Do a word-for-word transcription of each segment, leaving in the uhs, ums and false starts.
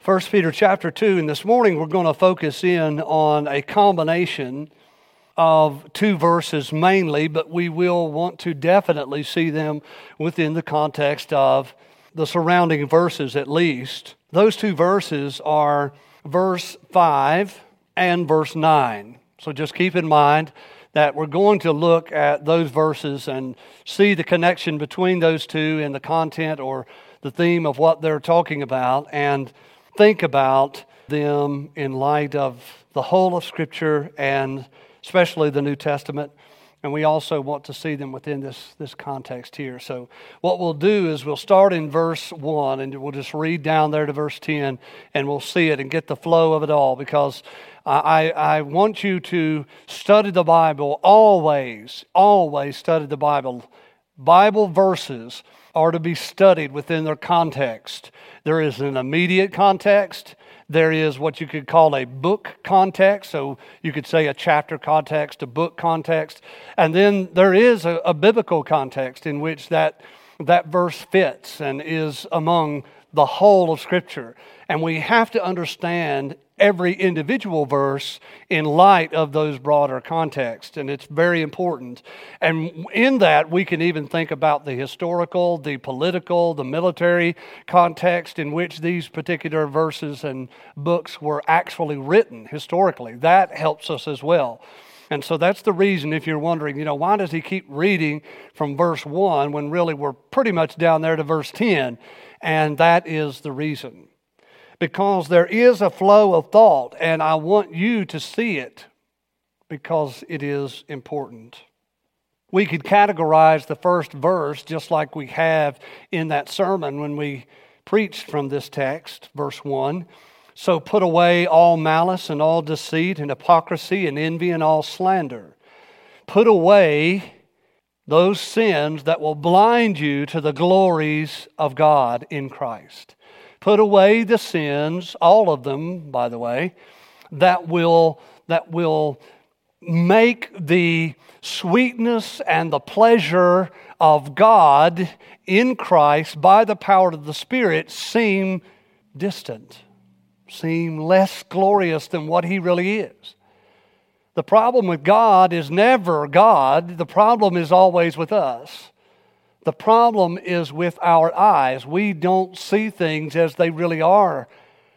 First Peter chapter two, and this morning we're going to focus in on a combination of two verses mainly, but we will want to definitely see them within the context of the surrounding verses at least. Those two verses are verse five and verse nine. So just keep in mind that we're going to look at those verses and see the connection between those two in the content or the theme of what they're talking about, and think about them in light of the whole of Scripture and especially the New Testament. And we also want to see them within this, this context here. So what we'll do is we'll start in verse one and we'll just read down there to verse ten and we'll see it and get the flow of it all, because I, I want you to study the Bible always, always study the Bible. Bible verses are to be studied within their context. There is an immediate context. There is what you could call a book context. So you could say a chapter context, a book context. And then there is a, a biblical context in which that, that verse fits and is among the whole of Scripture. And we have to understand every individual verse in light of those broader contexts, and it's very important. And in that, we can even think about the historical, the political, the military context in which these particular verses and books were actually written historically. That helps us as well. And so that's the reason, if you're wondering, you know, why does he keep reading from verse one when really we're pretty much down there to verse ten? And that is the reason. Because there is a flow of thought, and I want you to see it because it is important. We could categorize the first verse just like we have in that sermon when we preached from this text, verse one. So put away all malice and all deceit and hypocrisy and envy and all slander. Put away those sins that will blind you to the glories of God in Christ. Put away the sins, all of them, by the way, that will, that will make the sweetness and the pleasure of God in Christ by the power of the Spirit seem distant, seem less glorious than what He really is. The problem with God is never God. The problem is always with us. The problem is with our eyes. We don't see things as they really are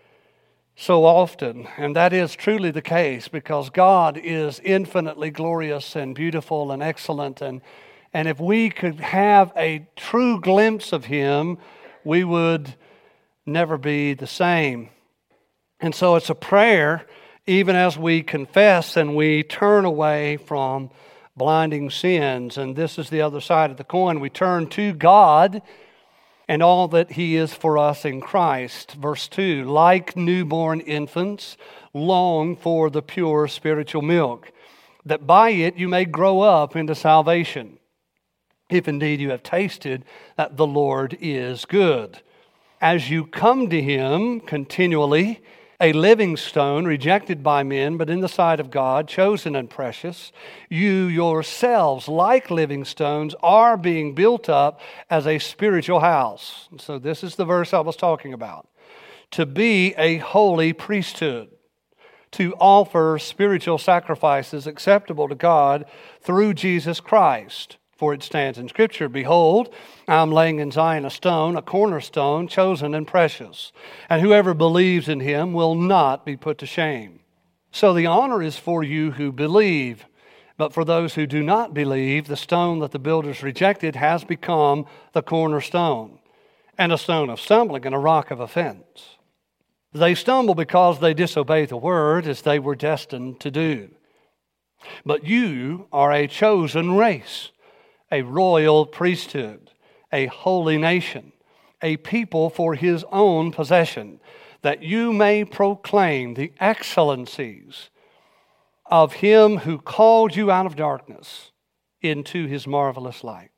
so often. And that is truly the case, because God is infinitely glorious and beautiful and excellent. And, and if we could have a true glimpse of Him, we would never be the same. And so it's a prayer, even as we confess and we turn away from blinding sins. And this is the other side of the coin. We turn to God and all that He is for us in Christ. Verse two, like newborn infants, long for the pure spiritual milk, that by it you may grow up into salvation, if indeed you have tasted that the Lord is good. As you come to Him continually, a living stone, rejected by men, but in the sight of God, chosen and precious, you yourselves, like living stones, are being built up as a spiritual house. And so this is the verse I was talking about. To be a holy priesthood, to offer spiritual sacrifices acceptable to God through Jesus Christ. For it stands in Scripture, behold, I am laying in Zion a stone, a cornerstone, chosen and precious. And whoever believes in Him will not be put to shame. So the honor is for you who believe. But for those who do not believe, the stone that the builders rejected has become the cornerstone, and a stone of stumbling and a rock of offense. They stumble because they disobey the word, as they were destined to do. But you are a chosen race, a royal priesthood, a holy nation, a people for His own possession, that you may proclaim the excellencies of Him who called you out of darkness into His marvelous light.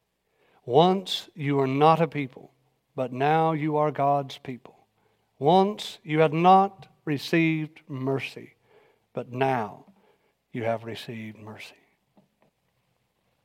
Once you were not a people, but now you are God's people. Once you had not received mercy, but now you have received mercy.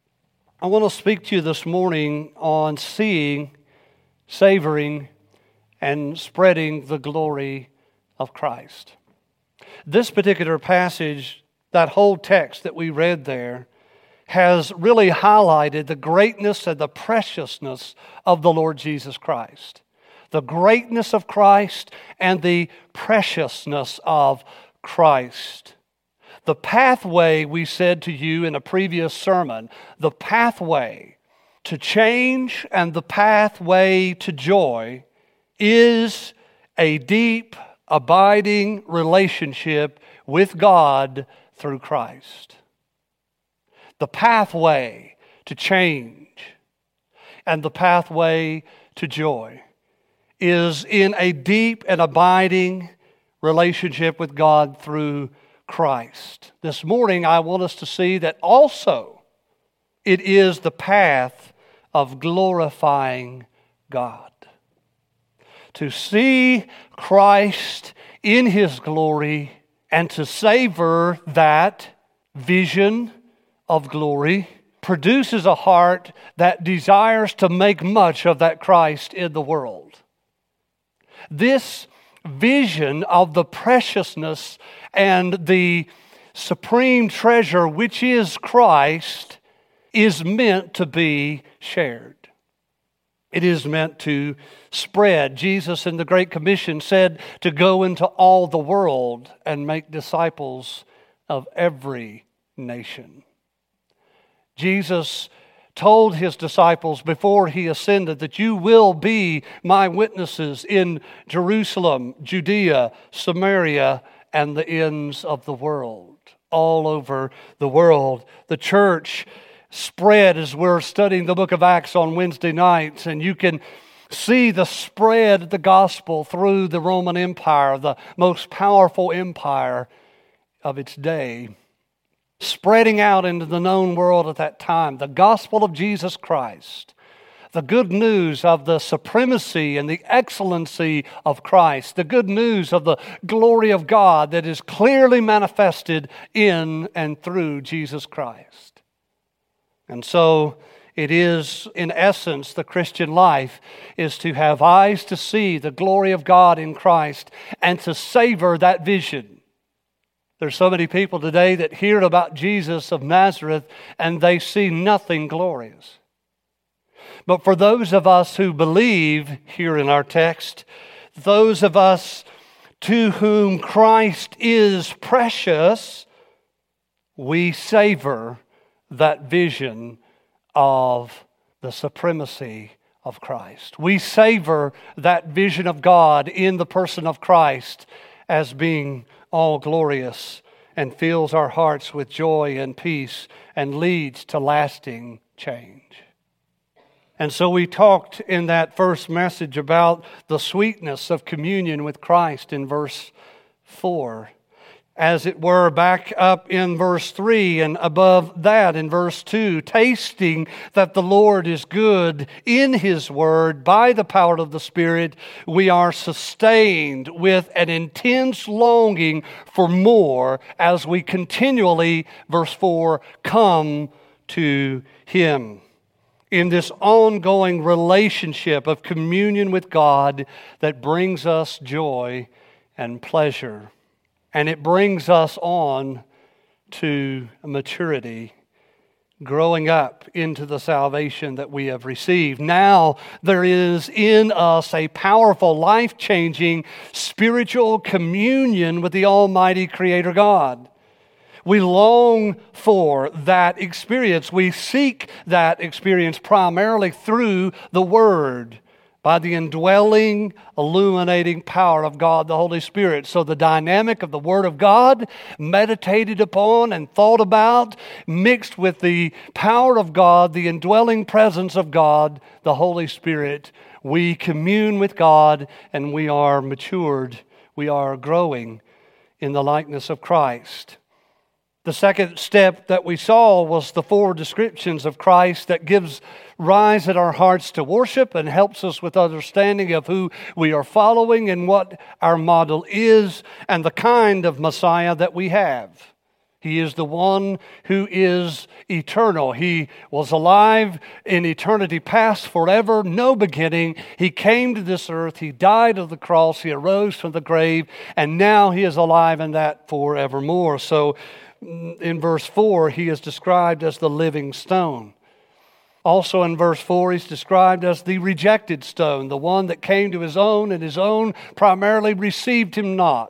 I want to speak to you this morning on seeing, savoring, and spreading the glory of Christ. This particular passage, that whole text that we read there, has really highlighted the greatness and the preciousness of the Lord Jesus Christ. The greatness of Christ and the preciousness of Christ. The pathway, we said to you in a previous sermon, the pathway to change and the pathway to joy is a deep, abiding relationship with God through Christ. The pathway to change and the pathway to joy is in a deep and abiding relationship with God through Christ. This morning, I want us to see that also it is the path of glorifying God. To see Christ in His glory and to savor that vision of glory produces a heart that desires to make much of that Christ in the world. This vision of the preciousness and the supreme treasure which is Christ is meant to be shared. It is meant to spread. Jesus in the Great Commission said to go into all the world and make disciples of every nation. Jesus told His disciples before He ascended that you will be my witnesses in Jerusalem, Judea, Samaria, and the ends of the world. All over the world. The church spread as we're studying the book of Acts on Wednesday nights, and you can see the spread of the gospel through the Roman Empire, the most powerful empire of its day. Spreading out into the known world at that time, the gospel of Jesus Christ, the good news of the supremacy and the excellency of Christ, the good news of the glory of God that is clearly manifested in and through Jesus Christ. And so it is, in essence, the Christian life is to have eyes to see the glory of God in Christ and to savor that vision. There's so many people today that hear about Jesus of Nazareth and they see nothing glorious. But for those of us who believe here in our text, those of us to whom Christ is precious, we savor that vision of the supremacy of Christ. We savor that vision of God in the person of Christ as being all glorious and fills our hearts with joy and peace and leads to lasting change. And so we talked in that first message about the sweetness of communion with Christ in verse four. As it were, back up in verse three and above that in verse two, tasting that the Lord is good in His word by the power of the Spirit, we are sustained with an intense longing for more as we continually, verse four, come to Him. In this ongoing relationship of communion with God that brings us joy and pleasure. And it brings us on to maturity, growing up into the salvation that we have received. Now there is in us a powerful, life-changing spiritual communion with the Almighty Creator God. We long for that experience. We seek that experience primarily through the Word, by the indwelling, illuminating power of God, the Holy Spirit. So the dynamic of the Word of God, meditated upon and thought about, mixed with the power of God, the indwelling presence of God, the Holy Spirit, we commune with God and we are matured. We are growing in the likeness of Christ. The second step that we saw was the four descriptions of Christ that gives rise in our hearts to worship and helps us with understanding of who we are following and what our model is and the kind of Messiah that we have. He is the one who is eternal. He was alive in eternity past, forever, no beginning. He came to this earth. He died on the cross. He arose from the grave. And now he is alive in that forevermore. So in verse four, he is described as the living stone. Also in verse four, he's described as the rejected stone, the one that came to his own, and his own primarily received him not.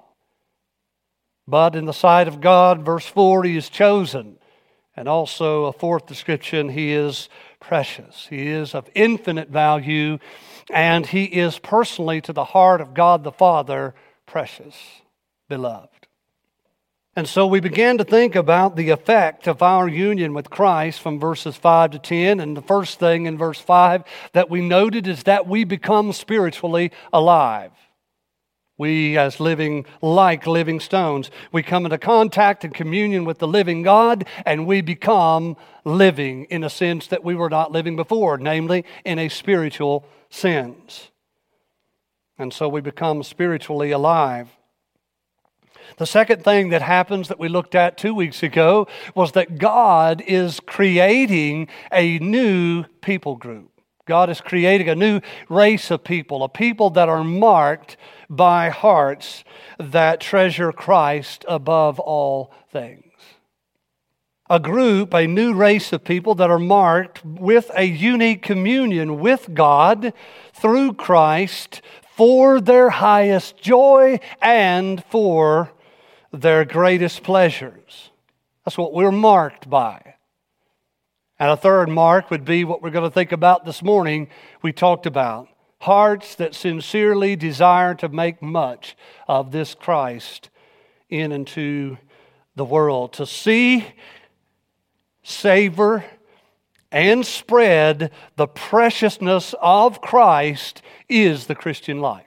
But in the sight of God, verse four, he is chosen. And also a fourth description, he is precious. He is of infinite value, and he is personally to the heart of God the Father precious, beloved. And so we began to think about the effect of our union with Christ from verses five to ten. And the first thing in verse five that we noted is that we become spiritually alive. We, as living, like living stones, we come into contact and communion with the living God, and we become living in a sense that we were not living before, namely in a spiritual sense. And so we become spiritually alive. The second thing that happens that we looked at two weeks ago was that God is creating a new people group. God is creating a new race of people, a people that are marked by hearts that treasure Christ above all things. A group, a new race of people that are marked with a unique communion with God through Christ for their highest joy and for their greatest pleasures. That's what we're marked by. And a third mark would be what we're going to think about this morning. We talked about hearts that sincerely desire to make much of this Christ in and to the world. To see, savor, and spread the preciousness of Christ is the Christian life.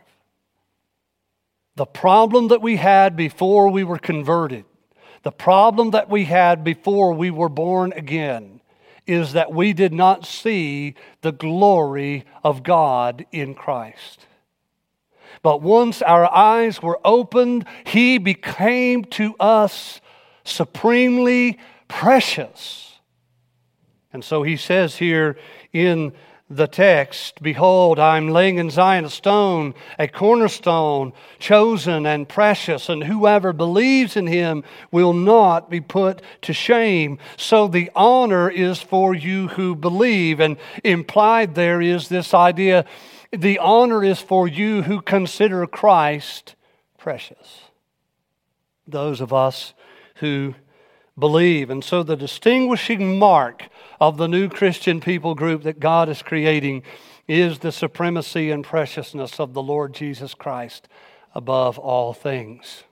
The problem that we had before we were converted, the problem that we had before we were born again, is that we did not see the glory of God in Christ. But once our eyes were opened, He became to us supremely precious. And so He says here in the text, "Behold, I am laying in Zion a stone, a cornerstone, chosen and precious, and whoever believes in Him will not be put to shame." So the honor is for you who believe. And implied there is this idea, the honor is for you who consider Christ precious. Those of us who believe. And so the distinguishing mark of the new Christian people group that God is creating is the supremacy and preciousness of the Lord Jesus Christ above all things.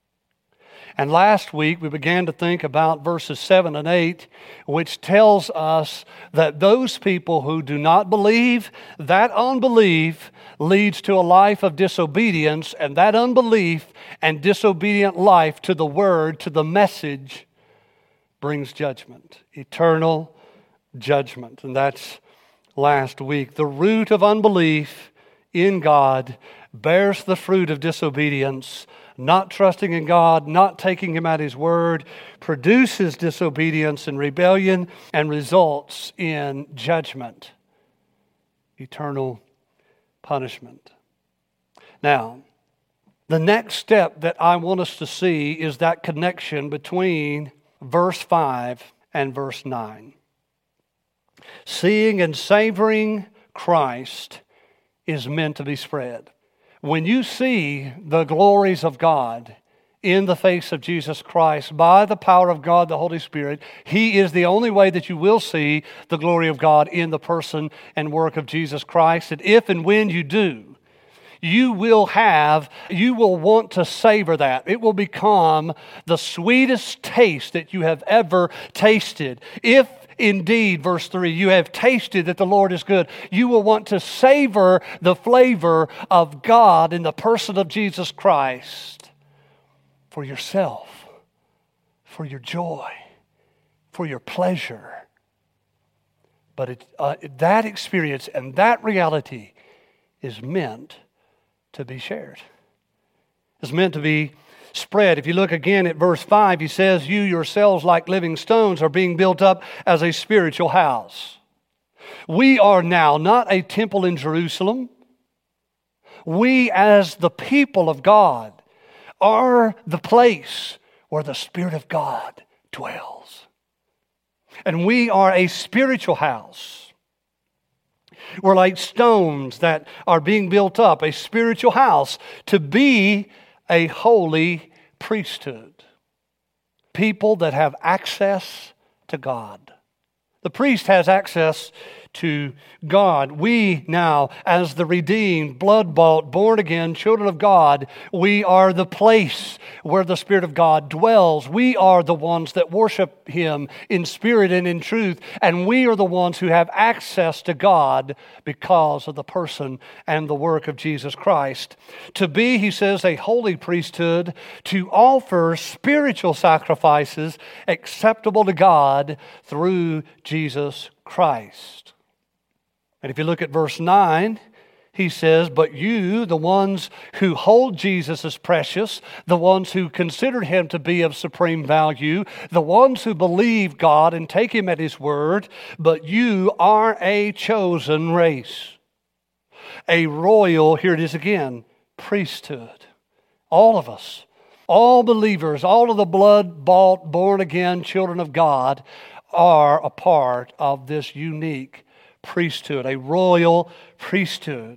And last week we began to think about verses seven and eight, which tells us that those people who do not believe, that unbelief leads to a life of disobedience, and that unbelief and disobedient life to the word, to the message, brings judgment, eternal judgment. And that's last week. The root of unbelief in God bears the fruit of disobedience. Not trusting in God, not taking Him at His word, produces disobedience and rebellion and results in judgment, eternal punishment. Now, the next step that I want us to see is that connection between verse five and verse nine. Seeing and savoring Christ is meant to be spread. When you see the glories of God in the face of Jesus Christ by the power of God, the Holy Spirit, He is the only way that you will see the glory of God in the person and work of Jesus Christ. And if and when you do, you will have, you will want to savor that. It will become the sweetest taste that you have ever tasted. If indeed, verse three, you have tasted that the Lord is good, you will want to savor the flavor of God in the person of Jesus Christ for yourself, for your joy, for your pleasure. But it, uh, that experience and that reality is meant to be shared. It's meant to be spread. If you look again at verse five, he says, you yourselves like living stones are being built up as a spiritual house. We are now not a temple in Jerusalem. We as the people of God are the place where the Spirit of God dwells. And we are a spiritual house. We're like stones that are being built up, a spiritual house, to be a holy priesthood. People that have access to God. The priest has access to God. We now, as the redeemed, blood-bought, born-again children of God, we are the place where the Spirit of God dwells. We are the ones that worship Him in spirit and in truth, and we are the ones who have access to God because of the person and the work of Jesus Christ. To be, he says, a holy priesthood, to offer spiritual sacrifices acceptable to God through Jesus Christ. And if you look at verse nine, he says, but you, the ones who hold Jesus as precious, the ones who consider Him to be of supreme value, the ones who believe God and take Him at His word, but you are a chosen race, a royal, here it is again, priesthood. All of us, all believers, all of the blood-bought, born-again children of God are a part of this unique priesthood, a royal priesthood,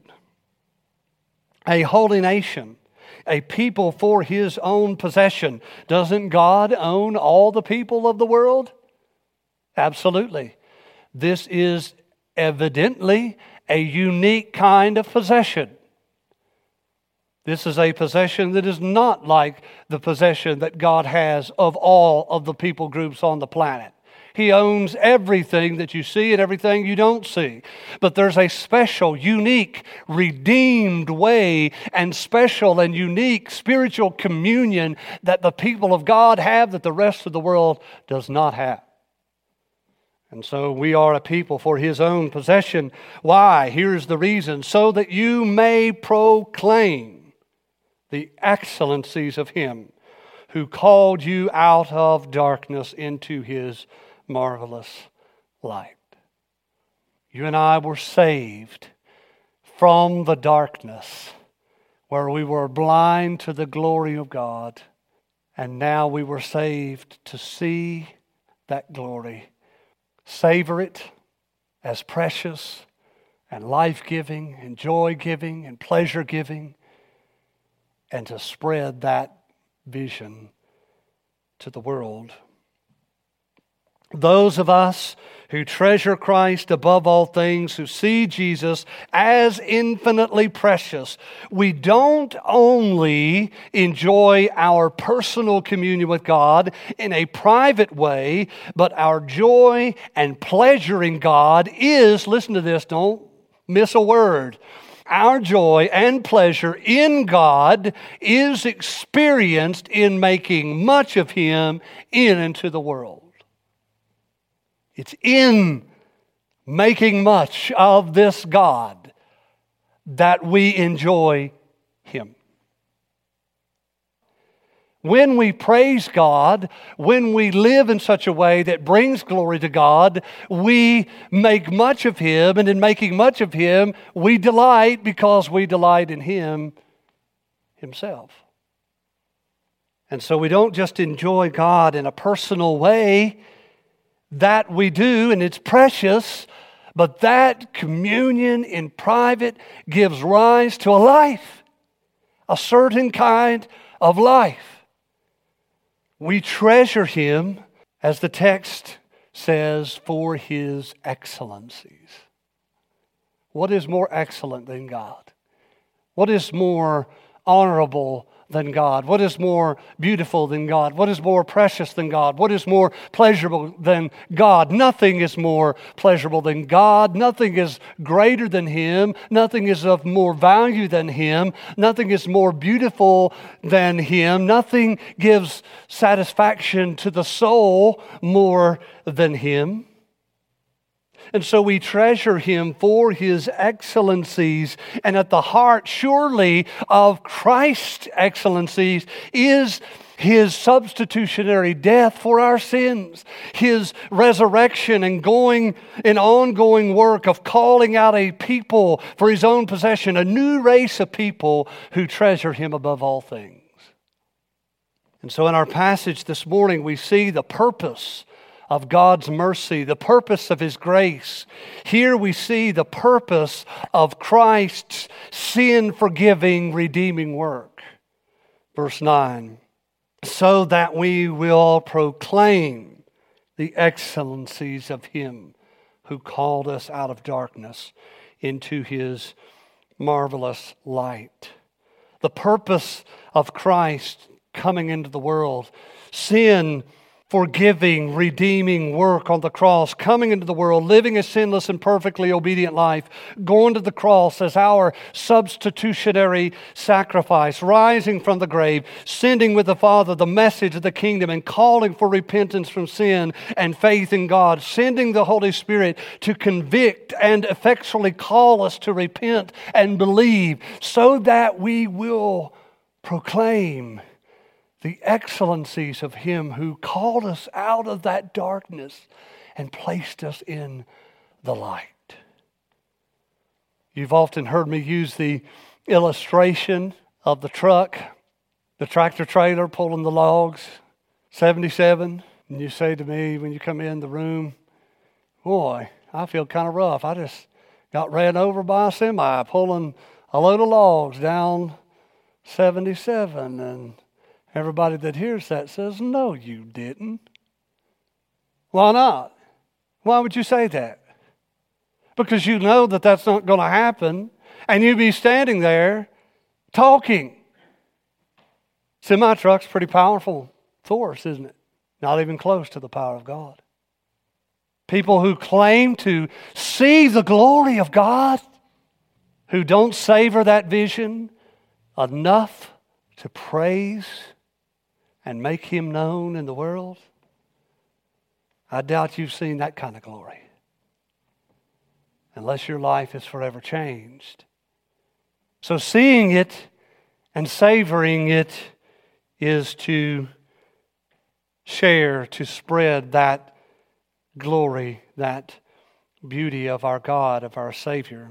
a holy nation, a people for His own possession. Doesn't God own all the people of the world? Absolutely. This is evidently a unique kind of possession. This is a possession that is not like the possession that God has of all of the people groups on the planet. He owns everything that you see and everything you don't see. But there's a special, unique, redeemed way and special and unique spiritual communion that the people of God have that the rest of the world does not have. And so we are a people for His own possession. Why? Here's the reason. So that you may proclaim the excellencies of Him who called you out of darkness into His marvelous light. You and I were saved from the darkness where we were blind to the glory of God, and now we were saved to see that glory, savor it as precious and life-giving and joy-giving and pleasure-giving, and to spread that vision to the world. Those of us who treasure Christ above all things, who see Jesus as infinitely precious, we don't only enjoy our personal communion with God in a private way, but our joy and pleasure in God is, listen to this, don't miss a word, our joy and pleasure in God is experienced in making much of Him in and to the world. It's in making much of this God that we enjoy Him. When we praise God, when we live in such a way that brings glory to God, we make much of Him, and in making much of Him, we delight because we delight in Him Himself. And so we don't just enjoy God in a personal way. That we do, and it's precious, but that communion in private gives rise to a life, a certain kind of life. We treasure Him, as the text says, for His excellencies. What is more excellent than God? What is more honorable than God? What is more beautiful than God? What is more precious than God? What is more pleasurable than God? Nothing is more pleasurable than God. Nothing is greater than Him. Nothing is of more value than Him. Nothing is more beautiful than Him. Nothing gives satisfaction to the soul more than Him. And so we treasure Him for His excellencies. And at the heart, surely, of Christ's excellencies is His substitutionary death for our sins, His resurrection and going an ongoing work of calling out a people for His own possession, a new race of people who treasure Him above all things. And so in our passage this morning, we see the purpose of God's mercy, the purpose of His grace. Here we see the purpose of Christ's sin-forgiving, redeeming work. Verse nine, so that we will proclaim the excellencies of Him who called us out of darkness into His marvelous light. The purpose of Christ coming into the world, sin forgiving, redeeming work on the cross, coming into the world, living a sinless and perfectly obedient life, going to the cross as our substitutionary sacrifice, rising from the grave, sending with the Father the message of the kingdom and calling for repentance from sin and faith in God, sending the Holy Spirit to convict and effectually call us to repent and believe so that we will proclaim the excellencies of Him who called us out of that darkness and placed us in the light. You've often heard me use the illustration of the truck, the tractor trailer pulling the logs, seventy-seven. And you say to me when you come in the room, boy, I feel kind of rough. I just got ran over by a semi pulling a load of logs down seventy-seven. And everybody that hears that says, no, you didn't. Why not? Why would you say that? Because you know that that's not going to happen, and you'd be standing there talking. Semi-truck's a pretty powerful force, isn't it? Not even close to the power of God. People who claim to see the glory of God, who don't savor that vision enough to praise and make Him known in the world, I doubt you've seen that kind of glory. Unless your life is forever changed. So seeing it and savoring it is to share, to spread that glory, that beauty of our God, of our Savior.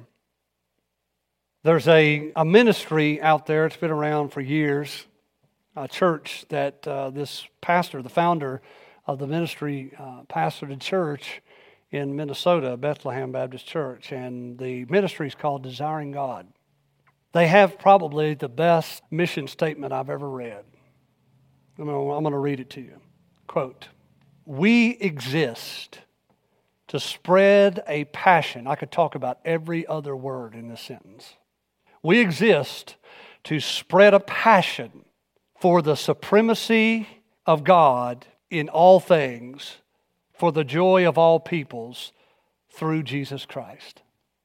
There's a, a ministry out there, it's been around for years, a church that uh, this pastor, the founder of the ministry, uh, pastored a church in Minnesota, Bethlehem Baptist Church, and the ministry is called Desiring God. They have probably the best mission statement I've ever read. I'm going to read it to you. Quote, "We exist to spread a passion." I could talk about every other word in this sentence. We exist to spread a passion for the supremacy of God in all things, for the joy of all peoples, through Jesus Christ.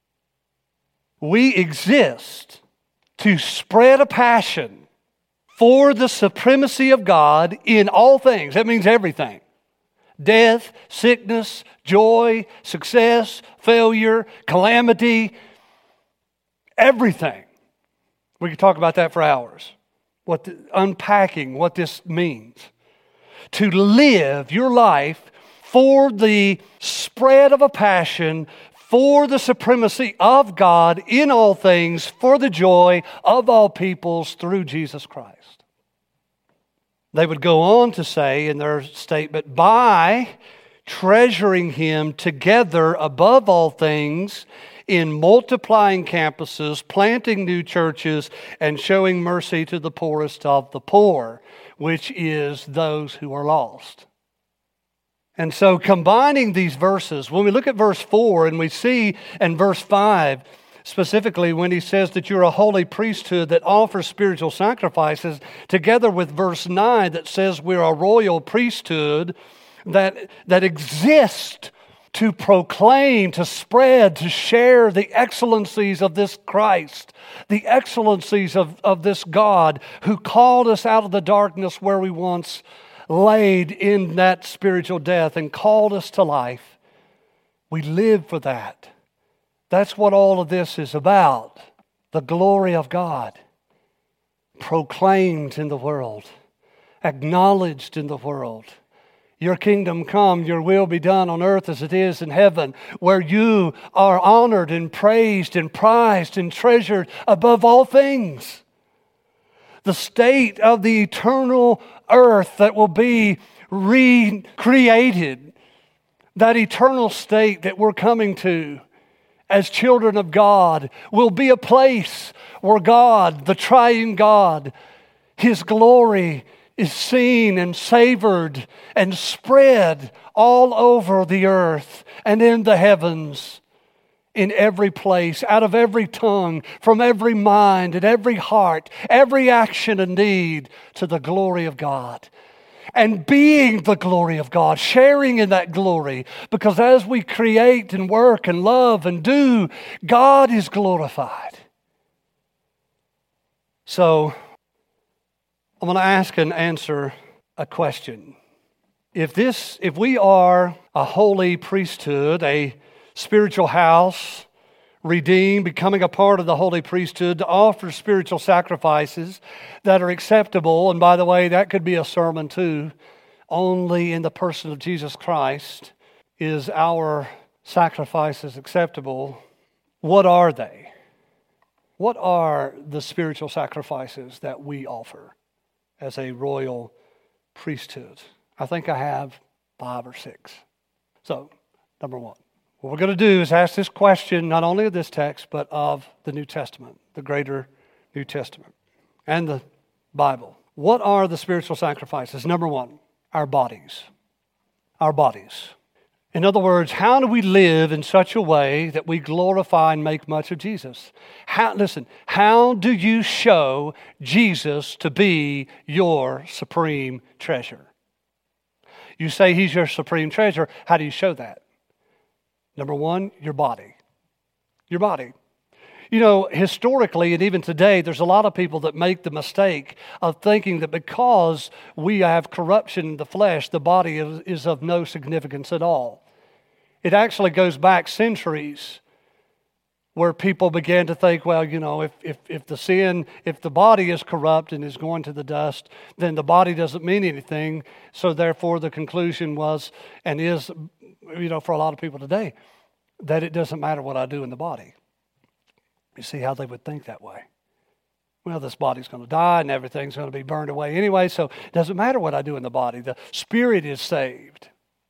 We exist to spread a passion for the supremacy of God in all things. That means everything. Death, sickness, joy, success, failure, calamity, everything. We could talk about that for hours. What the, unpacking what this means. To live your life for the spread of a passion for the supremacy of God in all things, for the joy of all peoples through Jesus Christ. They would go on to say in their statement, by treasuring Him together above all things, in multiplying campuses, planting new churches, and showing mercy to the poorest of the poor, which is those who are lost. And so combining these verses, when we look at verse four and we see in verse five, specifically when he says that you're a holy priesthood that offers spiritual sacrifices, together with verse nine that says we're a royal priesthood that, that exists to proclaim, to spread, to share the excellencies of this Christ, the excellencies of, of this God who called us out of the darkness where we once laid in that spiritual death and called us to life We live for that. That's what all of this is about. The glory of God proclaimed in the world, acknowledged in the world. Your kingdom come, your will be done on earth as it is in heaven, where you are honored and praised and prized and treasured above all things. The state of the eternal earth that will be recreated, that eternal state that we're coming to as children of God, will be a place where God, the triune God, His glory is seen and savored and spread all over the earth and in the heavens, in every place, out of every tongue, from every mind and every heart, every action and deed, to the glory of God. And being the glory of God, sharing in that glory, because as we create and work and love and do, God is glorified. So, I'm going to ask and answer a question. If this, if we are a holy priesthood, a spiritual house, redeemed, becoming a part of the holy priesthood to offer spiritual sacrifices that are acceptable, and by the way, that could be a sermon too, only in the person of Jesus Christ is our sacrifices acceptable. What are they? What are the spiritual sacrifices that we offer as a royal priesthood? I think I have five or six. So, number one, what we're going to do is ask this question not only of this text, but of the New Testament, the greater New Testament, and the Bible. What are the spiritual sacrifices? Number one, our bodies. Our bodies. In other words, how do we live in such a way that we glorify and make much of Jesus? How, listen, how do you show Jesus to be your supreme treasure? You say He's your supreme treasure. How do you show that? Number one, your body. Your body. You know, historically and even today, there's a lot of people that make the mistake of thinking that because we have corruption in the flesh, the body is, is of no significance at all. It actually goes back centuries where people began to think, well, you know, if, if, if the sin, if the body is corrupt and is going to the dust, then the body doesn't mean anything. So therefore the conclusion was, and is, you know, for a lot of people today, that it doesn't matter what I do in the body. You see how they would think that way. Well, this body's going to die and everything's going to be burned away anyway, so it doesn't matter what I do in the body. The spirit is saved.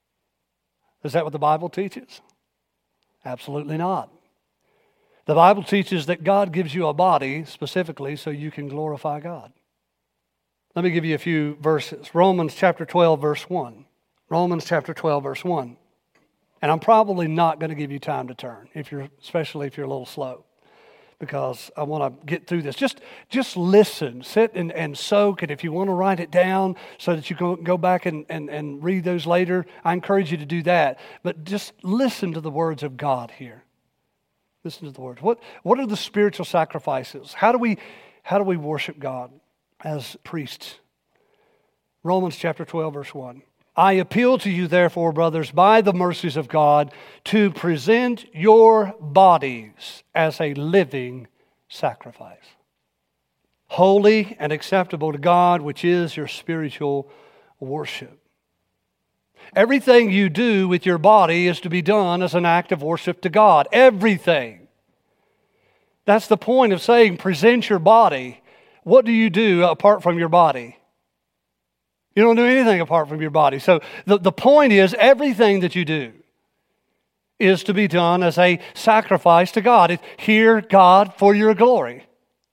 Is that what the Bible teaches? Absolutely not. The Bible teaches that God gives you a body specifically so you can glorify God. Let me give you a few verses. Romans chapter twelve, verse one. Romans chapter twelve, verse one. And I'm probably not going to give you time to turn, if you're, especially if you're a little slow, because I want to get through this. Just, just listen, sit and, and soak, and if you want to write it down so that you can go back and, and, and read those later, I encourage you to do that. But just listen to the words of God here. Listen to the words. What, what are the spiritual sacrifices? How do we, how do we worship God as priests? Romans chapter twelve, verse one. I appeal to you, therefore, brothers, by the mercies of God, to present your bodies as a living sacrifice, holy and acceptable to God, which is your spiritual worship. Everything you do with your body is to be done as an act of worship to God. Everything. That's the point of saying present your body. What do you do apart from your body? You don't do anything apart from your body. So the, the point is, everything that you do is to be done as a sacrifice to God. It's here, God, for your glory.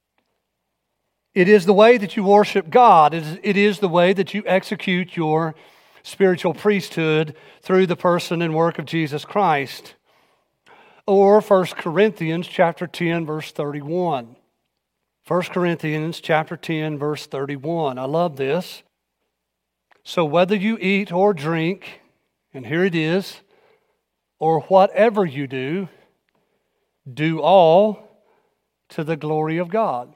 It is the way that you worship God. It is, it is the way that you execute your spiritual priesthood through the person and work of Jesus Christ. Or First Corinthians chapter ten, verse thirty-one. First Corinthians chapter ten, verse thirty-one. I love this. So whether you eat or drink, and here it is, or whatever you do, do all to the glory of God.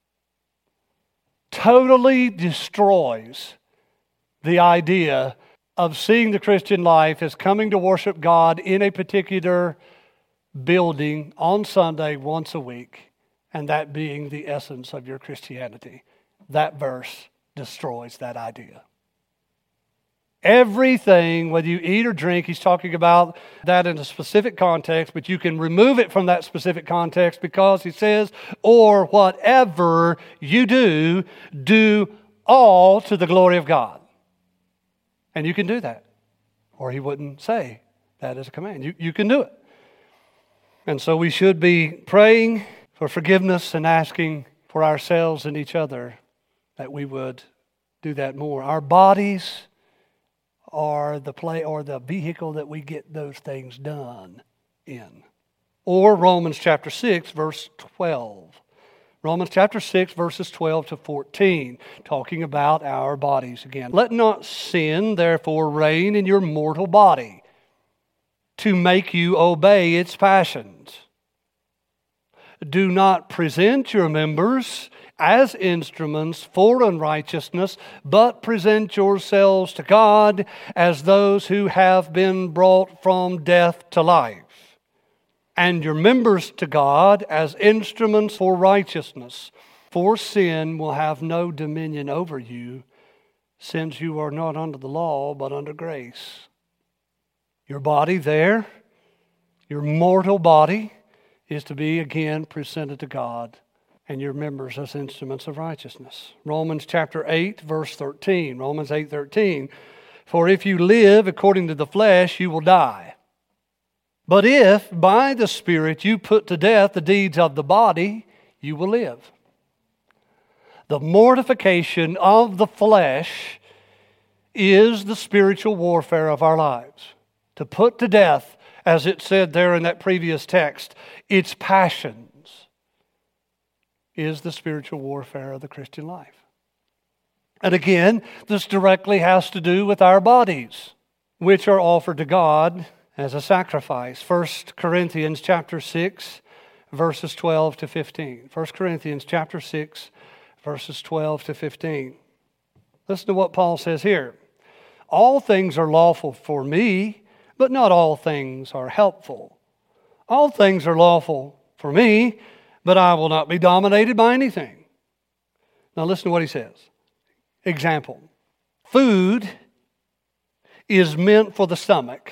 Totally destroys the idea of seeing the Christian life as coming to worship God in a particular building on Sunday once a week, and that being the essence of your Christianity. That verse destroys that idea. Everything, whether you eat or drink, he's talking about that in a specific context, but you can remove it from that specific context because he says, or whatever you do, do all to the glory of God. And you can do that. Or he wouldn't say that as a command. You, you can do it. And so we should be praying for forgiveness and asking for ourselves and each other that we would do that more. Our bodies are the play or the vehicle that we get those things done in. Or Romans chapter six, verse twelve. Romans chapter six, verses twelve to fourteen, talking about our bodies again. Let not sin, therefore, reign in your mortal body, to make you obey its passions. Do not present your members as instruments for unrighteousness, but present yourselves to God as those who have been brought from death to life, and your members to God as instruments for righteousness. For sin will have no dominion over you, since you are not under the law, but under grace. Your body there, your mortal body, is to be again presented to God, and your members as instruments of righteousness. Romans chapter eight, verse thirteen. Romans eight, thirteen. For if you live according to the flesh, you will die. But if by the Spirit you put to death the deeds of the body, you will live. The mortification of the flesh is the spiritual warfare of our lives. To put to death, as it said there in that previous text, its passions is the spiritual warfare of the Christian life. And again, this directly has to do with our bodies, which are offered to God as a sacrifice. First Corinthians chapter six, verses twelve to fifteen. First Corinthians chapter six, verses twelve to fifteen. Listen to what Paul says here. All things are lawful for me, but not all things are helpful. All things are lawful for me, but I will not be dominated by anything. Now listen to what he says. Example. Food is meant for the stomach,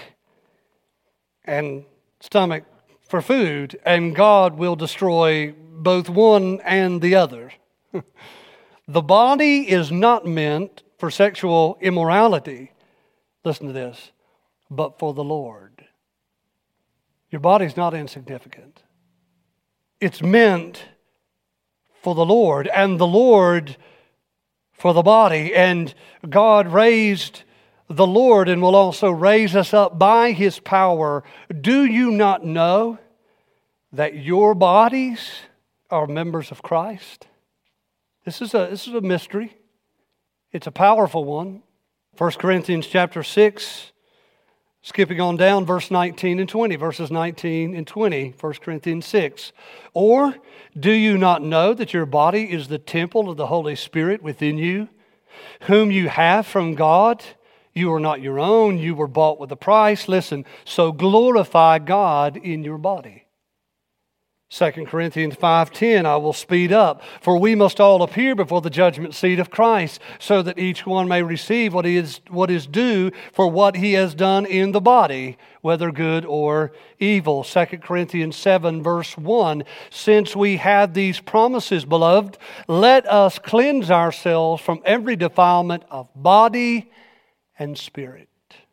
and stomach for food, and God will destroy both one and the other. The body is not meant for sexual immorality. Listen to this. But for the Lord. Your body's not insignificant. It's meant for the Lord, and the Lord for the body. And God raised the Lord and will also raise us up by His power. Do you not know that your bodies are members of Christ? This is a, this is a mystery. It's a powerful one. First Corinthians chapter six, skipping on down, verse nineteen and twenty, verses nineteen and twenty, First Corinthians six. Or do you not know that your body is the temple of the Holy Spirit within you, whom you have from God? You are not your own, you were bought with a price. Listen, so glorify God in your body. Second Corinthians five ten, I will speed up. For we must all appear before the judgment seat of Christ, so that each one may receive what is, what is due for what he has done in the body, whether good or evil. Second Corinthians seven, verse one, since we have these promises, beloved, let us cleanse ourselves from every defilement of body and spirit,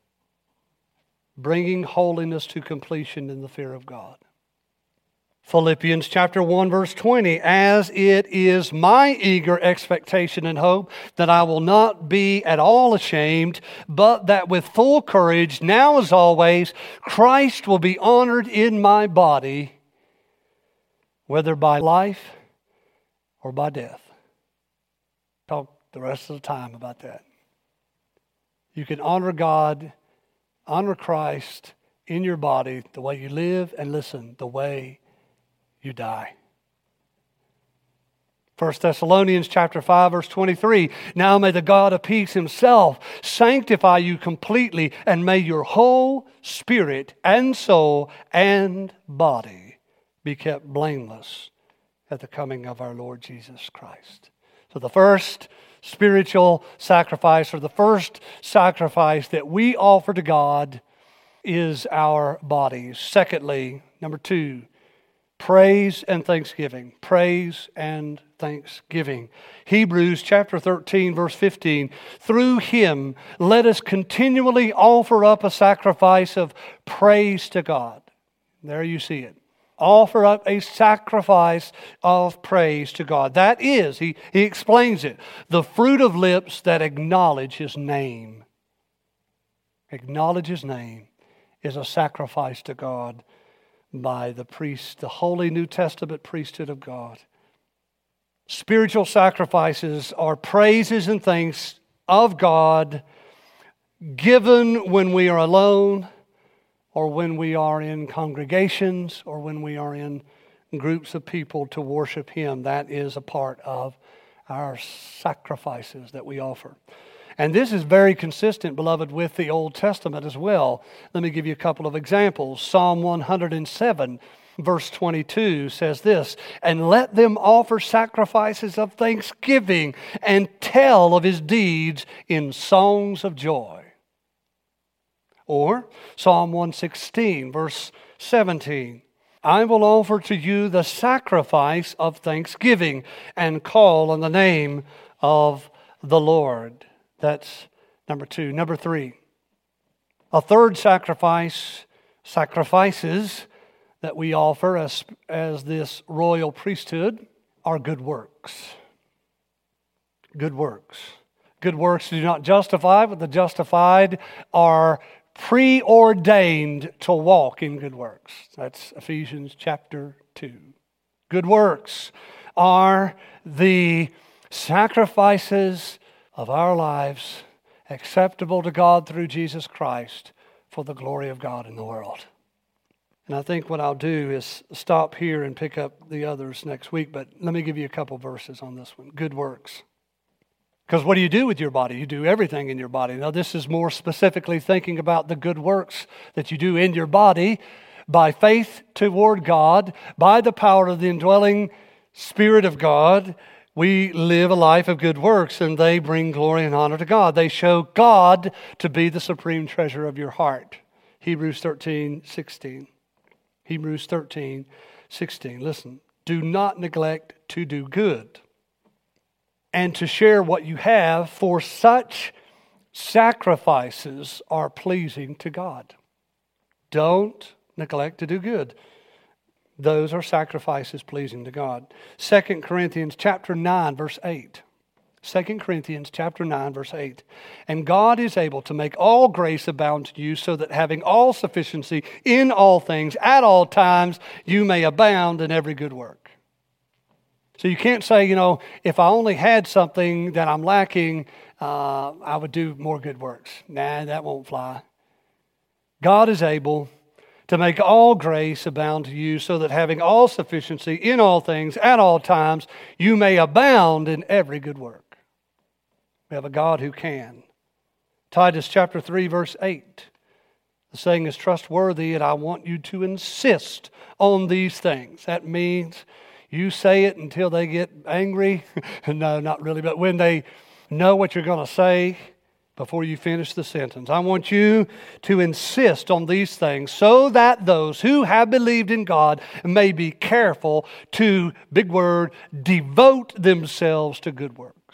bringing holiness to completion in the fear of God. Philippians chapter one, verse twenty, as it is my eager expectation and hope that I will not be at all ashamed, but that with full courage, now as always, Christ will be honored in my body, whether by life or by death. Talk the rest of the time about that. You can honor God, honor Christ in your body, the way you live, and listen, the way you die. First Thessalonians chapter five, verse twenty-three. Now may the God of peace himself sanctify you completely, and may your whole spirit and soul and body be kept blameless at the coming of our Lord Jesus Christ. So the first spiritual sacrifice, or the first sacrifice that we offer to God, is our bodies. Secondly, number two, praise and thanksgiving. Praise and thanksgiving. Hebrews chapter thirteen, verse fifteen. Through him, let us continually offer up a sacrifice of praise to God. There you see it. Offer up a sacrifice of praise to God. That is, he, he explains it, the fruit of lips that acknowledge his name. Acknowledge his name is a sacrifice to God by the priest, the holy New Testament priesthood of God. Spiritual sacrifices are praises and thanks of God given when we are alone, or when we are in congregations, or when we are in groups of people to worship him. That is a part of our sacrifices that we offer. And this is very consistent, beloved, with the Old Testament as well. Let me give you a couple of examples. Psalm one hundred seven, verse twenty-two says this, and let them offer sacrifices of thanksgiving and tell of his deeds in songs of joy. Or Psalm one sixteen, verse seventeen, I will offer to you the sacrifice of thanksgiving and call on the name of the Lord. That's number two. Number three, a third sacrifice, sacrifices that we offer as, as this royal priesthood are good works. Good works. Good works do not justify, but the justified are preordained to walk in good works. That's Ephesians chapter two. Good works are the sacrifices of our lives acceptable to God through Jesus Christ for the glory of God in the world. And I think what I'll do is stop here and pick up the others next week, but let me give you a couple verses on this one. Good works. Because what do you do with your body? You do everything in your body. Now, this is more specifically thinking about the good works that you do in your body by faith toward God, by the power of the indwelling Spirit of God. We live a life of good works, and they bring glory and honor to God. They show God to be the supreme treasure of your heart. Hebrews thirteen sixteen. Hebrews thirteen sixteen. Listen, do not neglect to do good and to share what you have, for such sacrifices are pleasing to God. Don't neglect to do good. Those are sacrifices pleasing to God. Second Corinthians chapter nine, verse eight. Second Corinthians chapter nine, verse eight. And God is able to make all grace abound to you, so that having all sufficiency in all things at all times, you may abound in every good work. So you can't say, you know, if I only had something that I'm lacking, uh, I would do more good works. Nah, that won't fly. God is able to make all grace abound to you, so that having all sufficiency in all things at all times, you may abound in every good work. We have a God who can. Titus chapter three, verse eight. The saying is trustworthy, and I want you to insist on these things. That means you say it until they get angry. No, not really. But when they know what you're going to say before you finish the sentence. I want you to insist on these things, so that those who have believed in God may be careful to, big word, devote themselves to good works.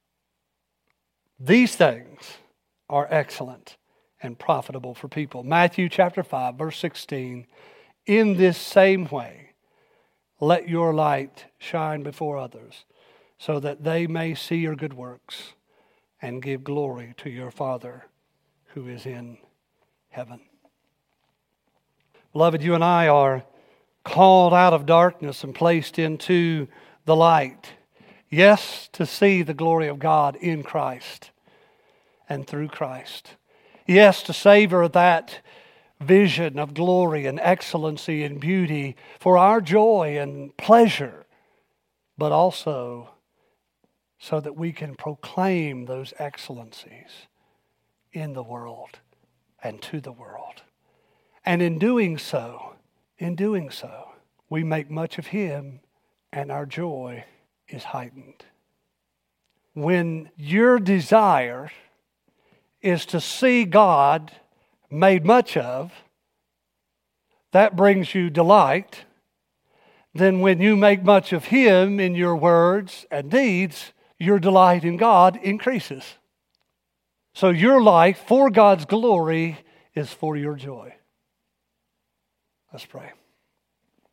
These things are excellent and profitable for people. Matthew chapter five, verse sixteen. In this same way, let your light shine before others, so that they may see your good works and give glory to your Father who is in heaven. Beloved, you and I are called out of darkness and placed into the light. Yes, to see the glory of God in Christ and through Christ. Yes, to savor that vision of glory and excellency and beauty for our joy and pleasure, but also so that we can proclaim those excellencies in the world and to the world. And in doing so, in doing so, we make much of Him and our joy is heightened. When your desire is to see God made much of, that brings you delight. Then when you make much of Him in your words and deeds, your delight in God increases. So your life for God's glory is for your joy. Let's pray.